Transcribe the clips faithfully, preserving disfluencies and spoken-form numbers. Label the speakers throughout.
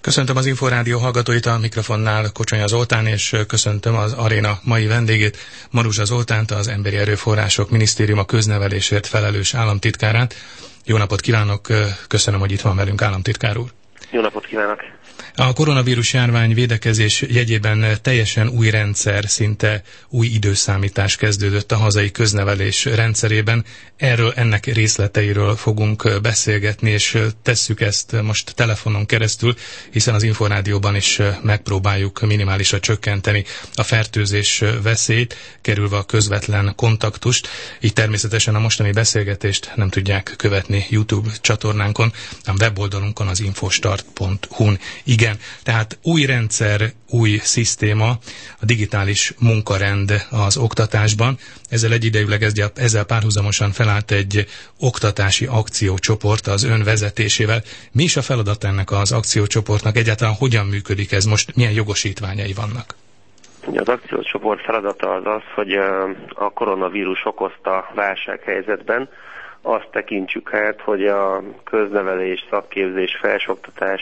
Speaker 1: Köszöntöm az Inforádió hallgatóit, a mikrofonnál Kocsonya Zoltán, és köszöntöm az aréna mai vendégét, Maruzsa Zoltánt, az Emberi Erőforrások Minisztériuma köznevelésért felelős államtitkárát. Jó napot kívánok, köszönöm, hogy itt van velünk, államtitkár úr.
Speaker 2: Jó napot kívánok!
Speaker 1: A koronavírus járvány védekezés jegyében teljesen új rendszer, szinte új időszámítás kezdődött a hazai köznevelés rendszerében. Erről, ennek részleteiről fogunk beszélgetni, és tesszük ezt most telefonon keresztül, hiszen az Inforádióban is megpróbáljuk minimálisra csökkenteni a fertőzés veszélyt, kerülve a közvetlen kontaktust. Így természetesen a mostani beszélgetést nem tudják követni YouTube csatornánkon, a weboldalunkon, az infostart pont hu-n. Igen, tehát új rendszer, új szisztéma, a digitális munkarend az oktatásban. Ezzel egyidejűleg ezzel párhuzamosan felállt egy oktatási akciócsoport az ön vezetésével. Mi is a feladat ennek az akciócsoportnak? Egyáltalán hogyan működik ez? Most milyen jogosítványai vannak?
Speaker 2: Az akciócsoport feladata az az, hogy a koronavírus okozta válsághelyzetben azt tekintsük át, hogy a köznevelés, szakképzés, felsőoktatás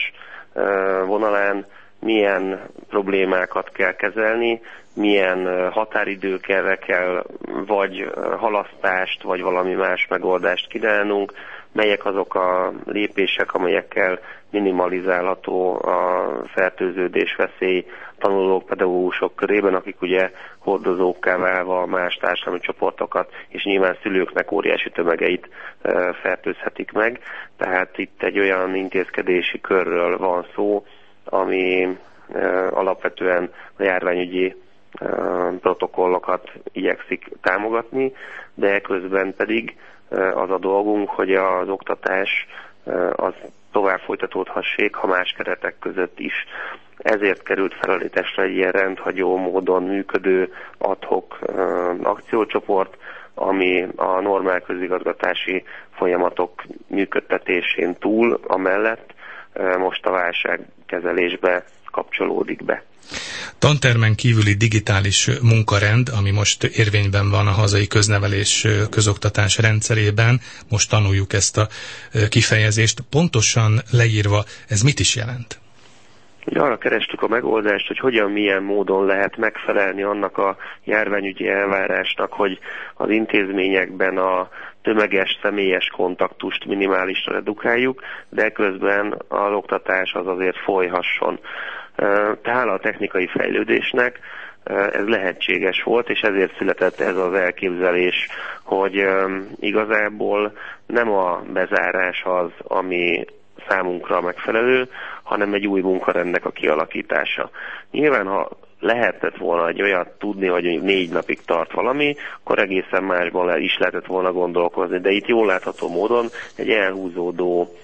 Speaker 2: vonalán milyen problémákat kell kezelni, milyen határidőkre kell vagy halasztást, vagy valami más megoldást kínálnunk, melyek azok a lépések, amelyekkel minimalizálható a fertőződés veszély tanulók, pedagógusok körében, akik ugye hordozókká válva más társadalmi csoportokat, és nyilván szülőknek óriási tömegeit fertőzhetik meg. Tehát itt egy olyan intézkedési körről van szó, ami alapvetően a járványügyi protokollokat igyekszik támogatni, de közben pedig az a dolgunk, hogy az oktatás az tovább folytatódhassék, ha más keretek között is. Ezért került felállításra egy ilyen rendhagyó módon működő ad-hoc akciócsoport, ami a normál közigazgatási folyamatok működtetésén túl, amellett most a válságkezelésbe kapcsolódik be.
Speaker 1: Tantermen kívüli digitális munkarend, ami most érvényben van a hazai köznevelés közoktatás rendszerében, most tanuljuk ezt a kifejezést. Pontosan leírva, ez mit is jelent?
Speaker 2: Ugye arra kerestük a megoldást, hogy hogyan, milyen módon lehet megfelelni annak a járványügyi elvárásnak, hogy az intézményekben a tömeges, személyes kontaktust minimálisra redukáljuk, de közben az oktatás az azért folyhasson. Tehát a technikai fejlődésnek ez lehetséges volt, és ezért született ez az elképzelés, hogy igazából nem a bezárás az, ami számunkra megfelelő, hanem egy új munkarendnek a kialakítása. Nyilván, ha lehetett volna egy olyat tudni, hogy négy napig tart valami, akkor egészen másban is lehetett volna gondolkozni, de itt jól látható módon egy elhúzódó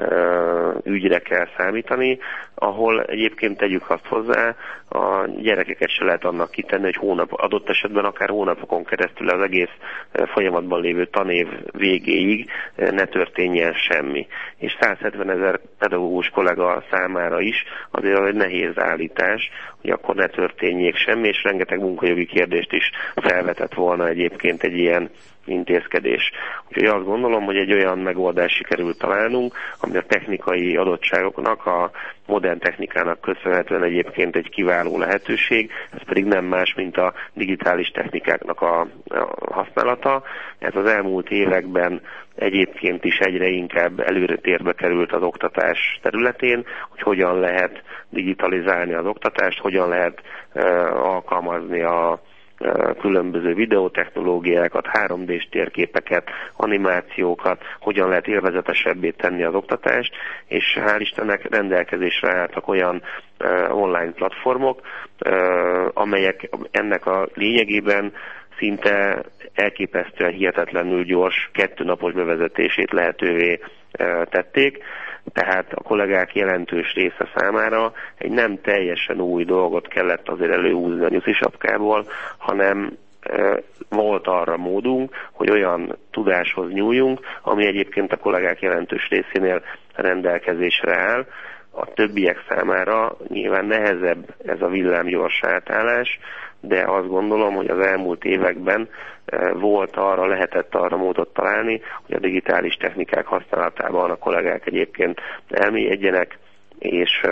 Speaker 2: ügyre kell számítani, ahol egyébként tegyük azt hozzá, a gyerekeket se lehet annak kitenni, hogy hónap, adott esetben akár hónapokon keresztül az egész folyamatban lévő tanév végéig ne történjen semmi. És száz hetven ezer pedagógus kollega számára is azért egy nehéz állítás, hogy akkor ne történjék semmi, és rengeteg munkajogi kérdést is felvetett volna egyébként egy ilyen intézkedés. Úgyhogy azt gondolom, hogy egy olyan megoldást sikerült találnunk, ami a technikai adottságoknak, a modern technikának köszönhetően egyébként egy kiváló lehetőség, ez pedig nem más, mint a digitális technikáknak a, a használata. Ez az elmúlt években egyébként is egyre inkább előre térbe került az oktatás területén, hogy hogyan lehet digitalizálni az oktatást, hogyan lehet uh, alkalmazni a különböző videótechnológiákat, három dés térképeket, animációkat, hogyan lehet élvezetesebbé tenni az oktatást, és hál' Istennek rendelkezésre álltak olyan uh, online platformok, uh, amelyek ennek a lényegében szinte elképesztően hihetetlenül gyors kettőnapos bevezetését lehetővé uh, tették. Tehát a kollégák jelentős része számára egy nem teljesen új dolgot kellett azért előhúzni a nyuszi sapkából, hanem e, volt arra módunk, hogy olyan tudáshoz nyúljunk, ami egyébként a kollégák jelentős részénél rendelkezésre áll. A többiek számára nyilván nehezebb ez a villámgyors átállás, de azt gondolom, hogy az elmúlt években volt arra, lehetett arra módot találni, hogy a digitális technikák használatában a kollégák egyébként elmélyedjenek, és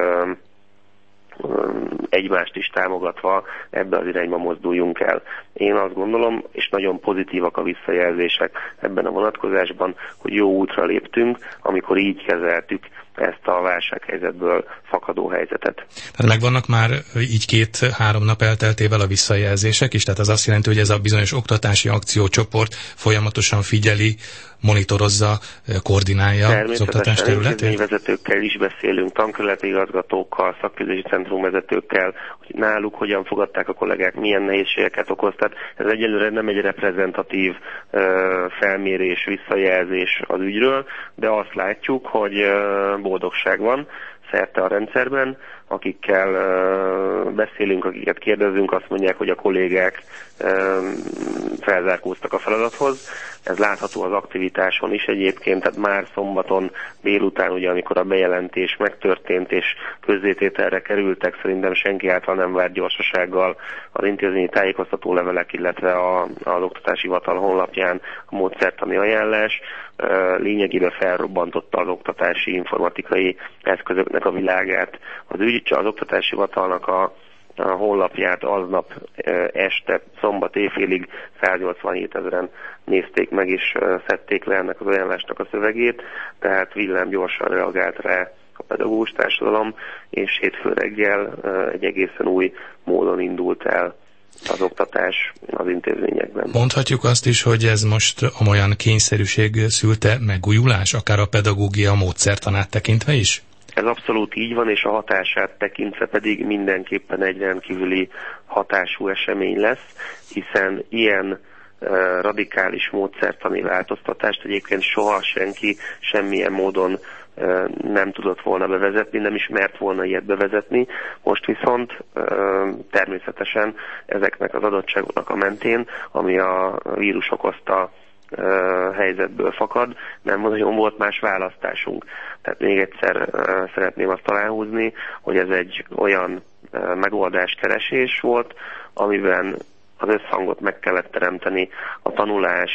Speaker 2: egymást is támogatva ebbe az irányba mozduljunk el. Én azt gondolom, és nagyon pozitívak a visszajelzések ebben a vonatkozásban, hogy jó útra léptünk, amikor így kezeltük ezt a válsághelyzetből fakadó helyzetet.
Speaker 1: Tehát megvannak már így két-három nap elteltével a visszajelzések is, tehát az azt jelenti, hogy ez a bizonyos oktatási akciócsoport folyamatosan figyeli, monitorozza, koordinálja az oktatás területét?
Speaker 2: Intézményvezetőkkel is beszélünk, tankerületi igazgatókkal, szakképzési centrum vezetőkkel, hogy náluk hogyan fogadták a kollégák, milyen nehézségeket okoz. Tehát ez egyelőre nem egy reprezentatív uh, felmérés, visszajelzés az ügyről, de azt látjuk, hogy uh, boldogság van szerte a rendszerben, akikkel uh, beszélünk, akiket kérdezünk, azt mondják, hogy a kollégák uh, felzárkóztak a feladathoz. Ez látható az aktivitáson is egyébként, tehát már szombaton délután, ugye, amikor a bejelentés megtörtént és közzétételre kerültek, szerintem senki által nem várt gyorsasággal az intézményi tájékoztató levelek, illetve a, az oktatási hivatal honlapján a módszertani ajánlás lényegében felrobbantotta az oktatási informatikai eszközöknek a világát. Az ügy, az oktatási hivatalnak a a honlapját aznap este, szombat éjfélig száznyolcvanhét ezeren nézték meg és szedték le ennek az ajánlásnak a szövegét, tehát villám gyorsan reagált rá a pedagógus társadalom, és hétfő reggel egy egészen új módon indult el az oktatás az intézményekben.
Speaker 1: Mondhatjuk azt is, hogy ez most olyan kényszerűség szülte megújulás, akár a pedagógia módszertanát tekintve is?
Speaker 2: Ez abszolút így van, és a hatását tekintve pedig mindenképpen egy rendkívüli hatású esemény lesz, hiszen ilyen uh, radikális módszertani változtatást egyébként soha senki semmilyen módon uh, nem tudott volna bevezetni, nem is mert volna ilyet bevezetni. Most viszont uh, természetesen ezeknek az adottságoknak a mentén, ami a vírus okozta Uh, helyzetből fakad, nem nagyon volt más választásunk. Tehát még egyszer uh, szeretném azt aláhúzni, hogy ez egy olyan uh, megoldáskeresés volt, amiben az összhangot meg kellett teremteni a tanulás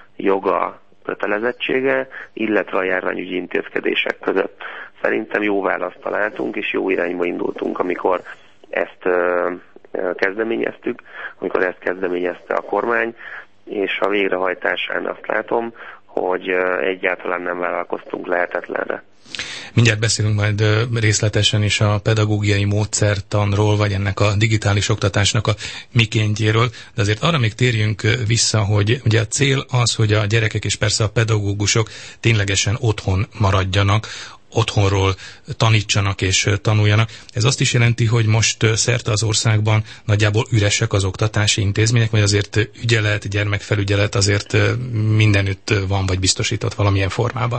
Speaker 2: joga, kötelezettsége, illetve a járványügyi intézkedések között. Szerintem jó választ találtunk, és jó irányba indultunk, amikor ezt uh, kezdeményeztük, amikor ezt kezdeményezte a kormány, és a végrehajtásán azt látom, hogy egyáltalán nem vállalkoztunk lehetetlenre.
Speaker 1: Mindjárt beszélünk majd részletesen is a pedagógiai módszertanról, vagy ennek a digitális oktatásnak a mikéntjéről, de azért arra még térjünk vissza, hogy ugye a cél az, hogy a gyerekek és persze a pedagógusok ténylegesen otthon maradjanak, otthonról tanítsanak és tanuljanak. Ez azt is jelenti, hogy most szerte az országban nagyjából üresek az oktatási intézmények, vagy azért ügyelet, gyermekfelügyelet azért mindenütt van, vagy biztosított valamilyen formában?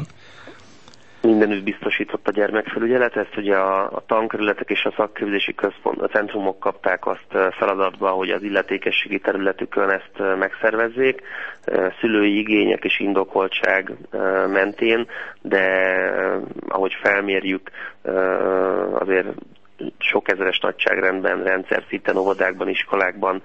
Speaker 2: Mindenütt biztosított a gyermekfelügyelet, ezt ugye a, a tankerületek és a szakképzési központ, a centrumok kapták azt feladatba, hogy az illetékességi területükön ezt megszervezzék, szülői igények és indokoltság mentén, de ahogy felmérjük, azért sok ezeres nagyságrendben, rendszer szinten, óvodákban, iskolákban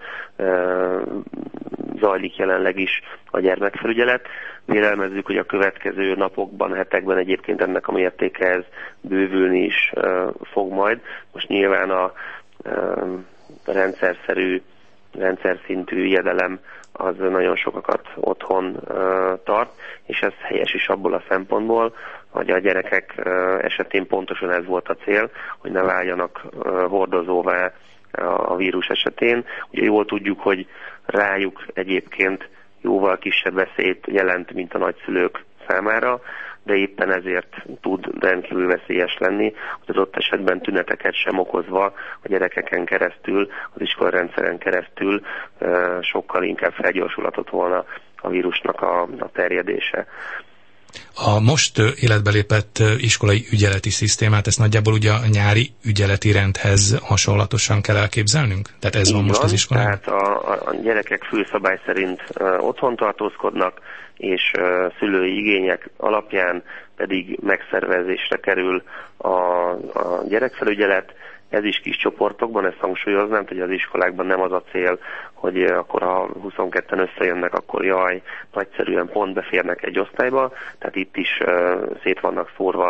Speaker 2: zajlik jelenleg is a gyermekfelügyelet. Vélelmezzük, hogy a következő napokban, hetekben egyébként ennek a mértékehez bővülni is uh, fog majd. Most nyilván a uh, rendszerszerű, rendszer szintű ijedelem az nagyon sokakat otthon uh, tart, és ez helyes is abból a szempontból, hogy a gyerekek uh, esetén pontosan ez volt a cél, hogy ne váljanak uh, hordozóvá a vírus esetén. Ugye jól tudjuk, hogy rájuk egyébként jóval kisebb veszélyt jelent, mint a nagyszülők számára, de éppen ezért tud rendkívül veszélyes lenni, hogy az ott esetben tüneteket sem okozva a gyerekeken keresztül, az iskolarendszeren keresztül sokkal inkább felgyorsulhatott volna a vírusnak a, a terjedése.
Speaker 1: A most életbe lépett iskolai ügyeleti szisztémát, ezt nagyjából ugye a nyári ügyeleti rendhez hasonlatosan kell elképzelnünk? Tehát ez
Speaker 2: Így
Speaker 1: van most
Speaker 2: van,
Speaker 1: az iskolában?
Speaker 2: Tehát a, a gyerekek főszabály szerint uh, otthon tartózkodnak, és uh, szülői igények alapján pedig megszervezésre kerül a, a gyerekfelügyelet. Ez is kis csoportokban, ezt hangsúlyoznám, hogy az iskolákban nem az a cél, hogy akkor ha huszonketten összejönnek, akkor jaj, nagyszerűen pont beférnek egy osztályba, tehát itt is uh, szét vannak szórva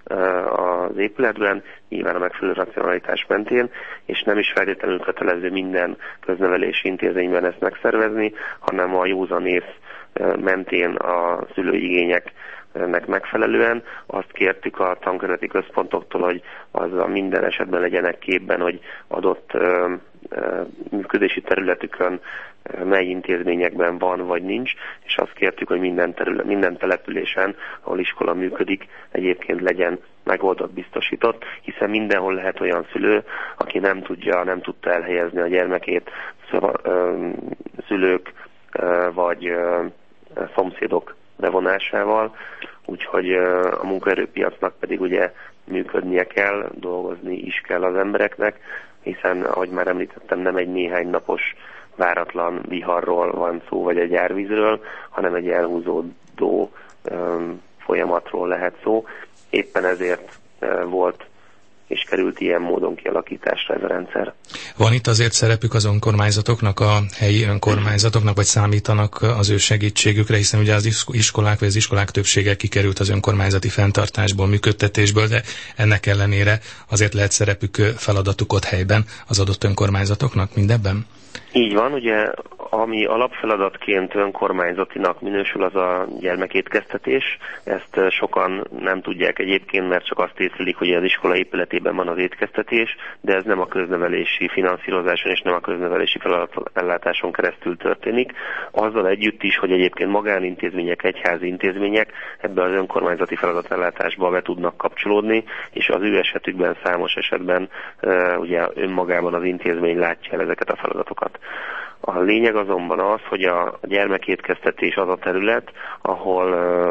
Speaker 2: az épületben, nyilván a megfelelő racionalitás mentén, és nem is feltétlenül kötelező minden köznevelési intézményben ezt megszervezni, hanem a józanész mentén a szülői igényeknek megfelelően. Azt kértük a tankerületi központoktól, hogy az a minden esetben legyenek képben, hogy adott ö, ö, működési területükön ö, mely intézményekben van vagy nincs, és azt kértük, hogy minden, terület, minden településen, ahol iskola működik, egyébként legyen megoldott, biztosított, hiszen mindenhol lehet olyan szülő, aki nem tudja, nem tudta elhelyezni a gyermekét szóval, ö, szülők ö, vagy ö, szomszédok bevonásával, úgyhogy a munkaerőpiacnak pedig ugye működnie kell, dolgozni is kell az embereknek, hiszen, ahogy már említettem, nem egy néhány napos váratlan viharról van szó, vagy egy árvízről, hanem egy elhúzódó um, folyamatról lehet szó. Éppen ezért uh, volt és került ilyen módon kialakításra ez a rendszer.
Speaker 1: Van itt azért szerepük az önkormányzatoknak, a helyi önkormányzatoknak, vagy számítanak az ő segítségükre, hiszen ugye az iskolák vagy az iskolák többsége kikerült az önkormányzati fenntartásból, működtetésből, de ennek ellenére azért lehet szerepük, feladatuk ott helyben az adott önkormányzatoknak mindebben?
Speaker 2: Így van, ugye ami alapfeladatként önkormányzatinak minősül, az a gyermekétkeztetés. Ezt sokan nem tudják egyébként, mert csak azt észlelik, hogy az iskola épületében van az étkeztetés, de ez nem a köznevelési finanszírozáson és nem a köznevelési feladatellátáson keresztül történik. Azzal együtt is, hogy egyébként magánintézmények, egyházi intézmények ebbe az önkormányzati feladatellátásba be tudnak kapcsolódni, és az ő esetükben számos esetben ugye önmagában az intézmény látja el ezeket a feladatokat. A lényeg azonban az, hogy a gyermekétkeztetés az a terület, ahol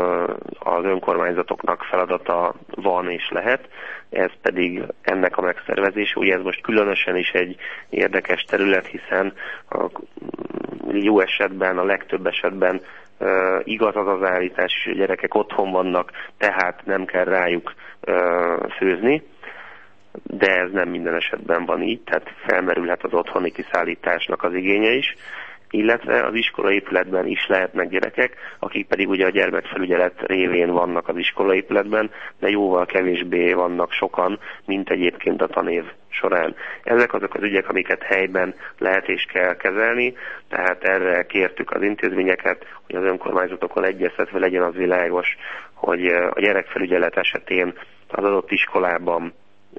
Speaker 2: az önkormányzatoknak feladata van és lehet, ez pedig ennek a megszervezése. Ugye ez most különösen is egy érdekes terület, hiszen a jó esetben, a legtöbb esetben igaz az az állítás, hogy a gyerekek otthon vannak, tehát nem kell rájuk főzni. De ez nem minden esetben van így, tehát felmerülhet az otthoni kiszállításnak az igénye is, illetve az iskolaépületben is lehetnek gyerekek, akik pedig ugye a gyermekfelügyelet révén vannak az iskolaépületben, de jóval kevésbé vannak sokan, mint egyébként a tanév során. Ezek azok az ügyek, amiket helyben lehet és kell kezelni, tehát erre kértük az intézményeket, hogy az önkormányzatokkal egyeztetve legyen az világos, hogy a gyerekfelügyelet esetén az adott iskolában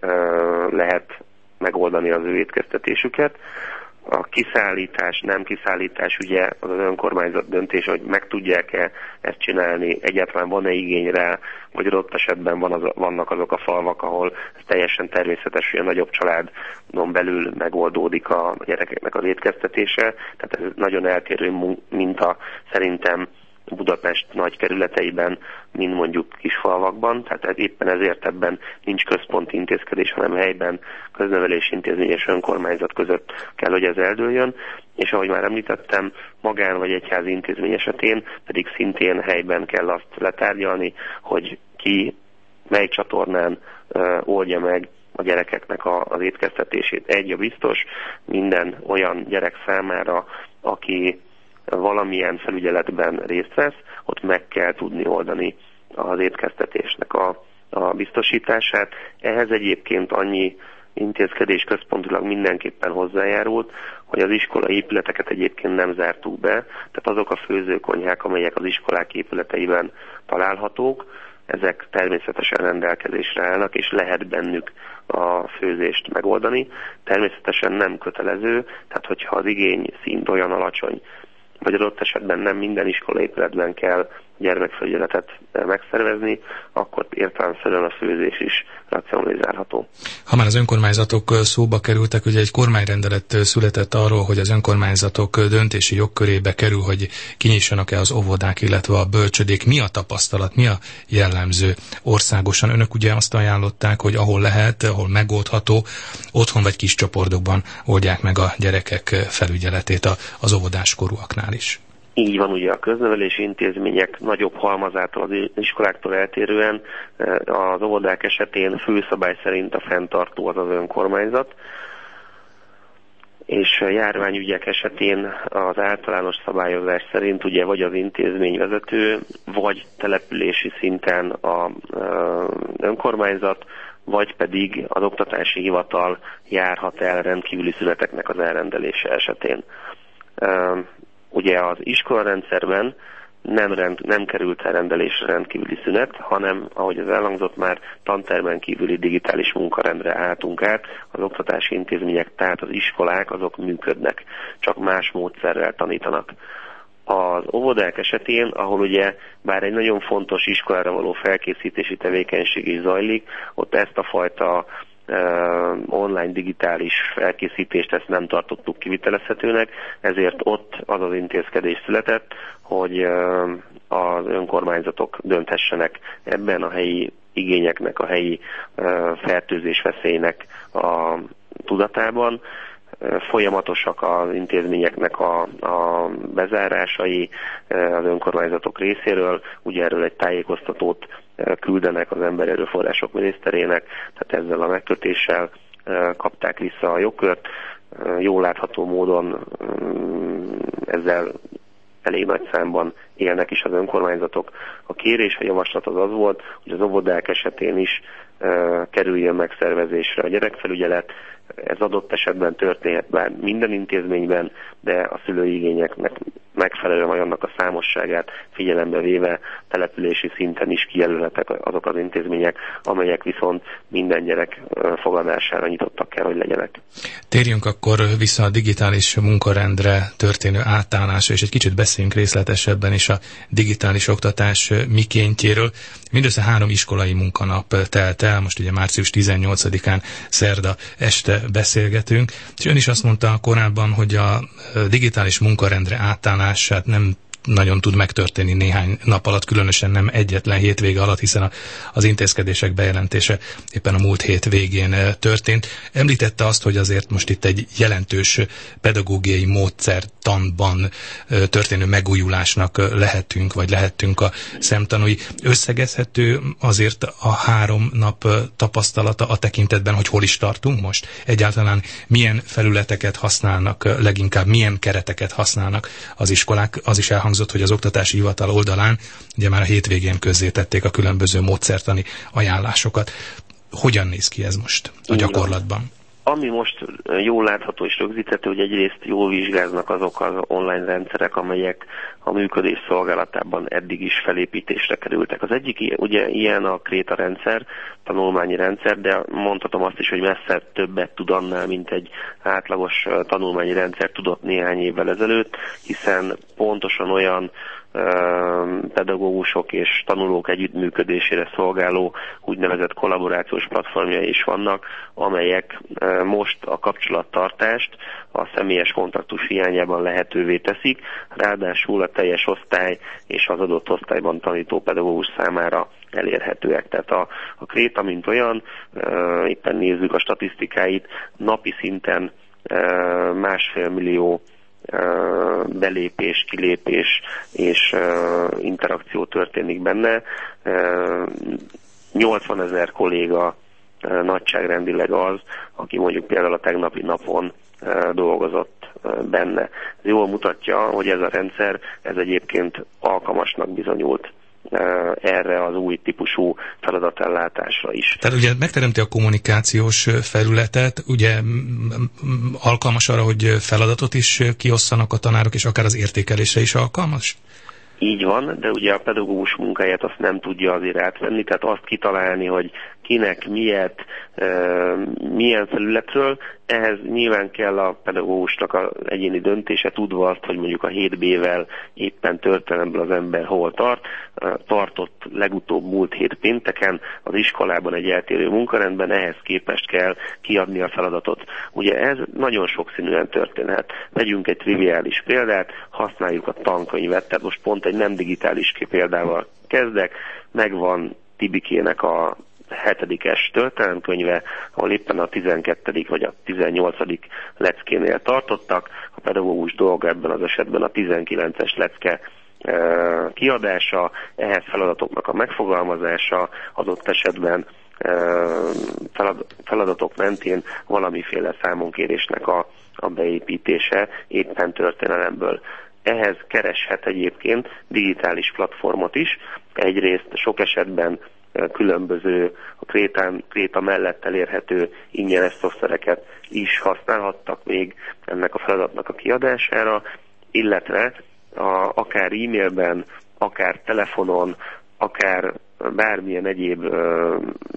Speaker 2: lehet megoldani az ő étkeztetésüket. A kiszállítás, nem kiszállítás, ugye az az önkormányzat döntés, hogy meg tudják-e ezt csinálni, egyáltalán van-e igény rá, vagy adott esetben van az, vannak azok a falvak, ahol ez teljesen természetes, hogy a nagyobb családon belül megoldódik a gyerekeknek az étkeztetése. Tehát ez nagyon eltérő minta szerintem Budapest nagy kerületeiben, mint mondjuk kisfalvakban, tehát éppen ezért ebben nincs központi intézkedés, hanem helyben köznevelési intézmény és önkormányzat között kell, hogy ez eldőljön, és ahogy már említettem, magán vagy egyházi intézmény esetén pedig szintén helyben kell azt letárgyalni, hogy ki mely csatornán uh, oldja meg a gyerekeknek a, az étkeztetését. Egy a biztos, minden olyan gyerek számára, aki valamilyen felügyeletben részt vesz, ott meg kell tudni oldani az étkeztetésnek a, a biztosítását. Ehhez egyébként annyi intézkedés központilag mindenképpen hozzájárult, hogy az iskola épületeket egyébként nem zártuk be, tehát azok a főzőkonyhák, amelyek az iskolák épületeiben találhatók, ezek természetesen rendelkezésre állnak, és lehet bennük a főzést megoldani. Természetesen nem kötelező, tehát hogyha az igény szint olyan alacsony, vagy adott esetben nem minden iskolaépületben kell gyermekfelügyeletet megszervezni, akkor értelemszerűen a főzés is racionalizálható.
Speaker 1: Ha már az önkormányzatok szóba kerültek, ugye egy kormányrendelet született arról, hogy az önkormányzatok döntési jogkörébe kerül, hogy kinyissanak-e az óvodák, illetve a bölcsödék. Mi a tapasztalat, mi a jellemző országosan? Önök ugye azt ajánlották, hogy ahol lehet, ahol megoldható, otthon vagy kis csoportokban oldják meg a gyerekek felügyeletét az óvodás korúaknál is.
Speaker 2: Így van, ugye a köznevelési intézmények nagyobb halmazától az iskoláktól eltérően az óvodák esetén főszabály szerint a fenntartó az az önkormányzat. és járványügyek esetén az általános szabályozás szerint ugye vagy az intézményvezető, vagy települési szinten a önkormányzat, vagy pedig az oktatási hivatal járhat el rendkívüli szüneteknek az elrendelése esetén. Ugye az iskolarendszerben nem, rend, nem került elrendelésre rendkívüli szünet, hanem, ahogy az elhangzott már, tantermen kívüli digitális munkarendre álltunk át. Az oktatási intézmények, tehát az iskolák, azok működnek, csak más módszerrel tanítanak. Az óvodák esetén, ahol ugye bár egy nagyon fontos iskolára való felkészítési tevékenység is zajlik, ott ezt a fajta uh, online digitális felkészítést ezt nem tartottuk kivitelezhetőnek, ezért ott az az intézkedés született, hogy uh, az önkormányzatok dönthessenek ebben a helyi igényeknek, a helyi uh, fertőzés veszélynek a tudatában. Folyamatosak az intézményeknek a, a bezárásai az önkormányzatok részéről, ugye erről egy tájékoztatót küldenek az emberi erőforrások miniszterének, tehát ezzel a megkötéssel kapták vissza a jogkört. Jól látható módon ezzel elég nagy számban élnek is az önkormányzatok. A kérés, a javaslat az az volt, hogy az óvodák esetén is kerüljön megszervezésre a gyerekfelügyelet. Ez adott esetben történhet bár minden intézményben, de a szülői igényeknek megfelelően, vagy annak a számosságát figyelembe véve települési szinten is kijelölhetek azok az intézmények, amelyek viszont minden gyerek fogadására nyitottak kell, hogy legyenek.
Speaker 1: Térjünk akkor vissza a digitális munkarendre történő átállásra, és egy kicsit beszéljünk részletesebben is a digitális oktatás mikéntjéről. Mindössze három iskolai munkanap telt el, most ugye március tizennyolcadikán szerda este beszélgetünk, és ön is azt mondta korábban, hogy a digitális munkarendre átállását nem nagyon tud megtörténni néhány nap alatt, különösen nem egyetlen hétvége alatt, hiszen az intézkedések bejelentése éppen a múlt hét végén történt. Említette azt, hogy azért most itt egy jelentős pedagógiai módszertanban történő megújulásnak lehetünk, vagy lehettünk a szemtanúi. Összegezhető azért a három nap tapasztalata a tekintetben, hogy hol is tartunk most? Egyáltalán milyen felületeket használnak, leginkább milyen kereteket használnak az iskolák? Az is elhangzott, hogy az oktatási hivatal oldalán ugye már a hétvégén közzétették a különböző módszertani ajánlásokat. Hogyan néz ki ez most a gyakorlatban?
Speaker 2: Ami most jól látható és rögzíthető, hogy egyrészt jól vizsgáznak azok az online rendszerek, amelyek a működés szolgálatában eddig is felépítésre kerültek. Az egyik ugye ilyen a Kréta rendszer, tanulmányi rendszer, de mondhatom azt is, hogy messze többet tud annál, mint egy átlagos tanulmányi rendszer tudott néhány évvel ezelőtt, hiszen pontosan olyan pedagógusok és tanulók együttműködésére szolgáló úgynevezett kollaborációs platformjai is vannak, amelyek most a kapcsolattartást a személyes kontaktus hiányában lehetővé teszik, ráadásul a teljes osztály és az adott osztályban tanító pedagógus számára elérhetőek. Tehát a, a Kréta, mint olyan, éppen nézzük a statisztikáit, napi szinten másfél millió belépés, kilépés és interakció történik benne. nyolcvanezer kolléga nagyságrendileg az, aki mondjuk például a tegnapi napon dolgozott benne. Ez jól mutatja, hogy ez a rendszer, ez egyébként alkalmasnak bizonyult erre az új típusú feladatellátásra is.
Speaker 1: Tehát ugye megteremti a kommunikációs felületet, ugye alkalmas arra, hogy feladatot is kiosszanak a tanárok, és akár az értékelésre is alkalmas?
Speaker 2: Így van, de ugye a pedagógus munkáját azt nem tudja azért átvenni, tehát azt kitalálni, hogy kinek, miért, milyen felületről, ehhez nyilván kell a pedagógusnak az egyéni döntése, tudva azt, hogy mondjuk a hét bé-vel éppen történetből az ember hol tart. Tartott legutóbb múlt hét pénteken az iskolában egy eltérő munkarendben, ehhez képest kell kiadni a feladatot. Ugye ez nagyon sokszínűen történhet. Vegyünk egy triviális példát, használjuk a tankönyvet, tehát most pont egy nem digitális példával kezdek, megvan Tibikének a hetedikes történelemkönyve, ahol éppen a tizenkettedik vagy a tizennyolcadik leckénél tartottak. A pedagógus dolga ebben az esetben a tizenkilences lecke kiadása, ehhez feladatoknak a megfogalmazása, adott esetben feladatok mentén valamiféle számonkérésnek a, a beépítése éppen történelemből. Ehhez kereshet egyébként digitális platformot is, egyrészt sok esetben különböző a Krétán, Kréta mellett elérhető ingyenes szoftvereket is használhattak még ennek a feladatnak a kiadására, illetve a, akár e-mailben, akár telefonon, akár bármilyen egyéb uh,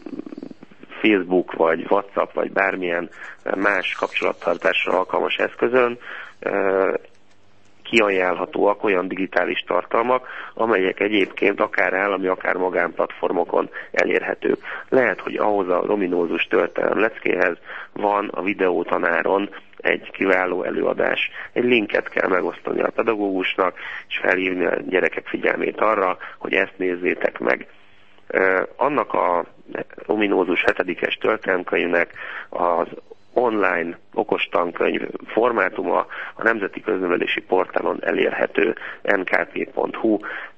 Speaker 2: Facebook, vagy WhatsApp, vagy bármilyen más kapcsolattartásra alkalmas eszközön uh, kiajánlhatóak olyan digitális tartalmak, amelyek egyébként akár állami, akár magánplatformokon elérhetők. Lehet, hogy ahhoz a ominózus történelem leckéhez van a videótanáron egy kiváló előadás. Egy linket kell megosztani a pedagógusnak, és felhívni a gyerekek figyelmét arra, hogy ezt nézzétek meg. Annak a ominózus hetedikes történelemkönyvnek az online okostankönyv formátuma a Nemzeti Köznevelési Portálon elérhető en ká pé pont hú.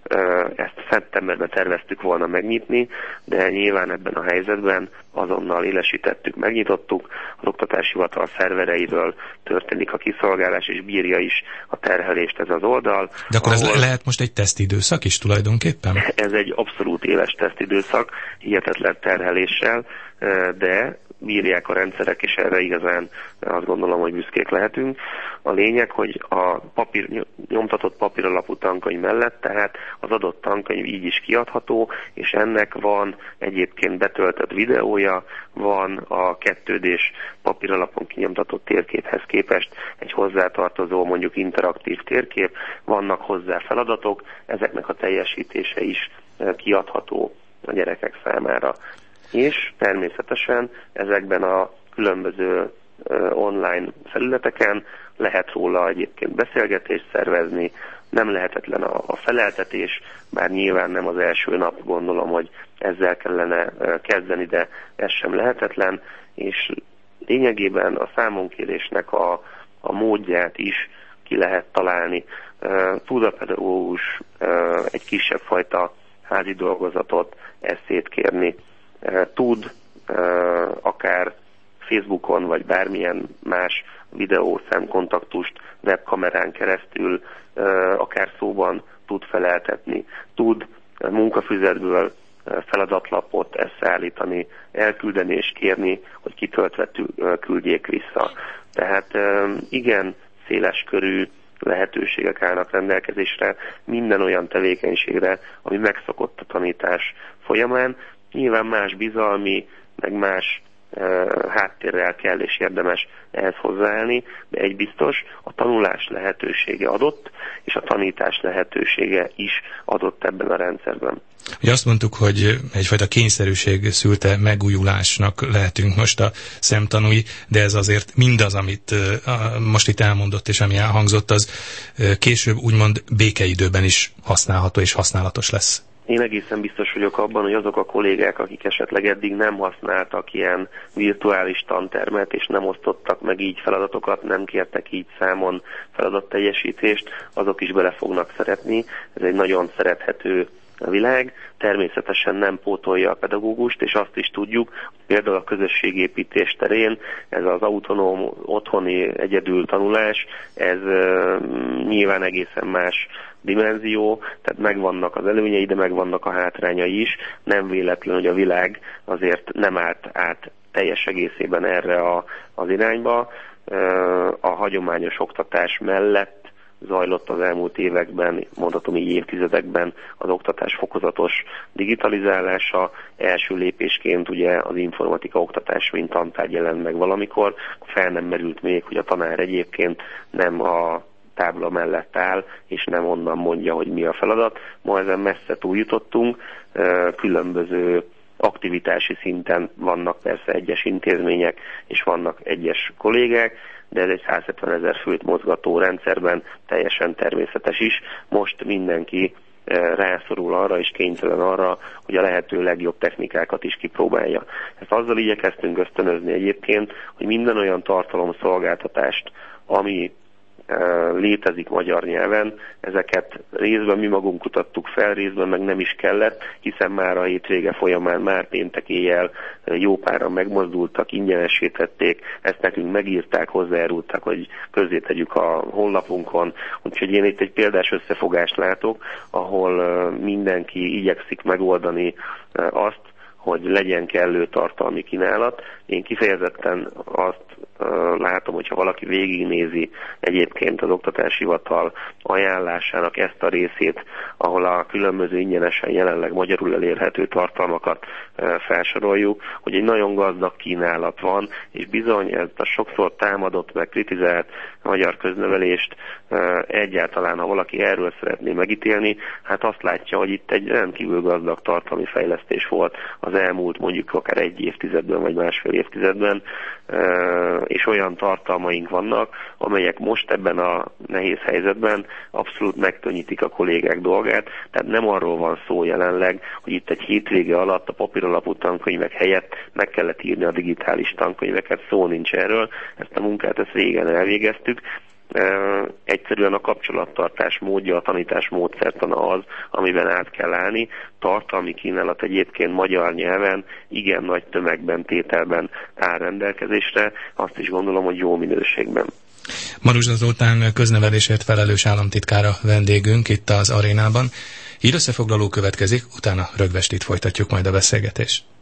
Speaker 2: Ezt szeptemberben terveztük volna megnyitni, de nyilván ebben a helyzetben azonnal élesítettük, megnyitottuk. Az Oktatási Hivatal szervereiről történik a kiszolgálás, és bírja is a terhelést ez az oldal.
Speaker 1: De akkor ahol... ez lehet most egy tesztidőszak is tulajdonképpen?
Speaker 2: Ez egy abszolút éles tesztidőszak, hihetetlen terheléssel, de bírják a rendszerek, és erre igazán azt gondolom, hogy büszkék lehetünk. A lényeg, hogy a papír, nyomtatott papíralapú tankönyv mellett, tehát az adott tankönyv így is kiadható, és ennek van egyébként betöltött videója, van a kettődés papíralapon kinyomtatott térképhez képest egy hozzátartozó, mondjuk interaktív térkép, vannak hozzá feladatok, ezeknek a teljesítése is kiadható a gyerekek számára. És természetesen ezekben a különböző uh, online felületeken lehet róla egyébként beszélgetést szervezni, nem lehetetlen a, a feleltetés, bár nyilván nem az első nap, gondolom, hogy ezzel kellene uh, kezdeni, de ez sem lehetetlen, és lényegében a számonkérésnek a, a módját is ki lehet találni. Uh, tud a pedagógus uh, egy kisebb fajta házi dolgozatot, esszét kérni, tud akár Facebookon, vagy bármilyen más videó szemkontaktust webkamerán keresztül akár szóban tud feleltetni, tud munkafüzetből feladatlapot összeállítani, elküldeni és kérni, hogy kitöltve küldjék vissza. Tehát igen széleskörű lehetőségek állnak rendelkezésre minden olyan tevékenységre, ami megszokott a tanítás folyamán. Nyilván más bizalmi, meg más e, háttérrel kell és érdemes ehhez hozzáállni, de egy biztos, a tanulás lehetősége adott, és a tanítás lehetősége is adott ebben a rendszerben.
Speaker 1: Ugye azt mondtuk, hogy egyfajta kényszerűség szülte megújulásnak lehetünk most a szemtanúi, de ez azért mindaz, amit most itt elmondott és ami elhangzott, az később úgymond békeidőben is használható és használatos lesz.
Speaker 2: Én egészen biztos vagyok abban, hogy azok a kollégák, akik esetleg eddig nem használtak ilyen virtuális tantermet, és nem osztottak meg így feladatokat, nem kértek így számon feladatteljesítést, azok is bele fognak szeretni. Ez egy nagyon szerethető világ, természetesen nem pótolja a pedagógust, és azt is tudjuk, hogy például a közösségépítés terén ez az autonóm otthoni egyedül tanulás, ez uh, nyilván egészen más dimenzió, tehát megvannak az előnyei, de megvannak a hátrányai is. Nem véletlen, hogy a világ azért nem állt át teljes egészében erre a, az irányba. A hagyományos oktatás mellett zajlott az elmúlt években, mondhatom így évtizedekben az oktatás fokozatos digitalizálása. Első lépésként ugye az informatika oktatás mint tantárgy jelent meg valamikor. Fel nem merült még, hogy a tanár egyébként nem a tábla mellett áll, és nem onnan mondja, hogy mi a feladat. Ma ezen messze túljutottunk, különböző aktivitási szinten vannak persze egyes intézmények, és vannak egyes kollégák, de ez egy százhetven ezer főt mozgató rendszerben teljesen természetes is. Most mindenki rászorul arra, és kénytelen arra, hogy a lehető legjobb technikákat is kipróbálja. Ezt azzal igyekeztünk ösztönözni egyébként, hogy minden olyan tartalomszolgáltatást, ami létezik magyar nyelven. Ezeket részben mi magunk kutattuk fel, részben meg nem is kellett, hiszen már a hétvége folyamán, már péntek éjjel jó páran megmozdultak, ingyenesítették, ezt nekünk megírták, hozzájárultak, hogy közzé tegyük a honlapunkon. Úgyhogy én itt egy példás összefogást látok, ahol mindenki igyekszik megoldani azt, hogy legyen kellő tartalmi kínálat. Én kifejezetten azt uh, látom, hogyha valaki végignézi egyébként az Oktatási Hivatal ajánlásának ezt a részét, ahol a különböző ingyenesen jelenleg magyarul elérhető tartalmakat uh, felsoroljuk, hogy egy nagyon gazdag kínálat van, és bizony ezt a sokszor támadott, meg kritizált magyar köznevelést uh, egyáltalán, ha valaki erről szeretné megítélni, hát azt látja, hogy itt egy rendkívül gazdag tartalmi fejlesztés volt az elmúlt mondjuk akár egy évtizedben, vagy másfél évtizedben, és olyan tartalmaink vannak, amelyek most ebben a nehéz helyzetben abszolút megkönnyítik a kollégák dolgát, tehát nem arról van szó jelenleg, hogy itt egy hétvége alatt a papíralapú tankönyvek helyett meg kellett írni a digitális tankönyveket, szó nincs erről, ezt a munkát ezt régen elvégeztük. Uh, egyszerűen a kapcsolattartás módja, a tanítás módszertana az, amiben át kell állni. Tartalmi kínálat egyébként magyar nyelven igen nagy tömegben, tételben áll rendelkezésre, azt is gondolom, hogy jó minőségben.
Speaker 1: Maruzsa Zoltán köznevelésért felelős államtitkára vendégünk itt az arénában. Hírösszefoglaló következik, utána Rögvestit folytatjuk majd a beszélgetést.